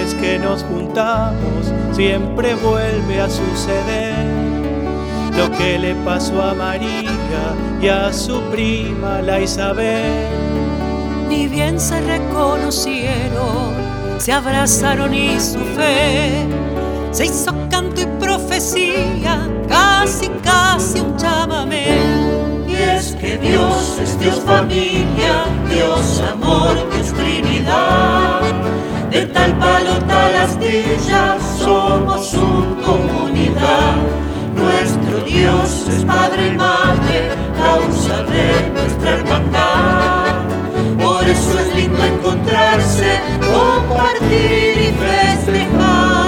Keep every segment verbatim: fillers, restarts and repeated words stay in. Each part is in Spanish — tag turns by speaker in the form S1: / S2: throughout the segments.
S1: vez que nos juntamos siempre vuelve a suceder lo que le pasó a María y a su prima la Isabel.
S2: Ni bien se reconocieron, se abrazaron y su fe se hizo canto y profecía, casi casi un chamamé.
S3: Y es que Dios es Dios familia, Dios amor, Dios Trinidad. De tal palo, tal astilla, somos su comunidad. Nuestro Dios es Padre y Madre, causa de nuestra hermandad. Por eso es lindo encontrarse, compartir y festejar.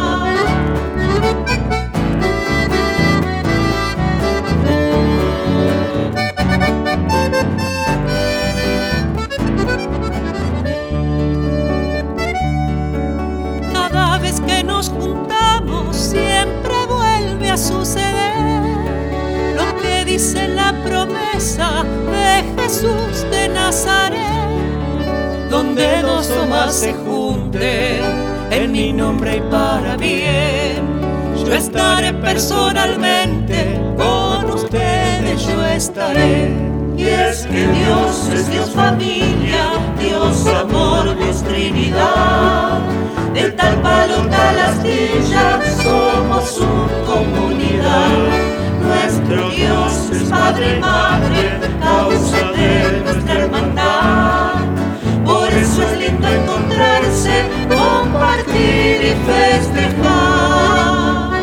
S2: Cada vez que nos juntamos siempre vuelve a suceder lo que dice la promesa de Jesús de Nazaret.
S1: Donde dos o más se junten en mi nombre y para bien, yo estaré personalmente, con ustedes yo estaré.
S3: Y es que Dios es Dios familia, Dios amor, Dios Trinidad. De tal palo, tal astilla, somos su comunidad. Nuestro Dios es Padre y Madre, causa de nuestra hermandad. Por eso es lindo encontrarse, compartir y festejar.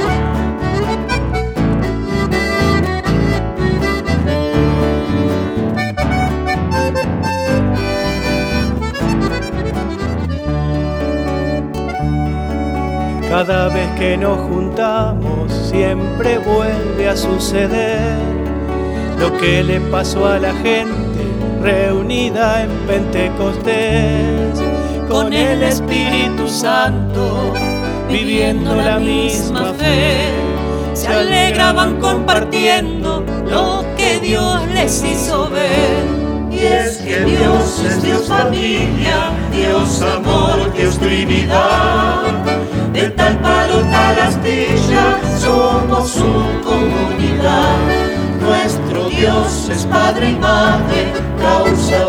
S1: Cada vez que nos juntamos siempre vuelve a suceder lo que le pasó a la gente reunida en Pentecostés, con el Espíritu Santo viviendo la misma fe. Se alegraban compartiendo lo que Dios les hizo ver.
S3: Y es que Dios es Dios familia, Dios amor, Dios Trinidad. De tal palo, tal astilla, somos su comunidad. Nuestro Dios es Padre y Madre, causa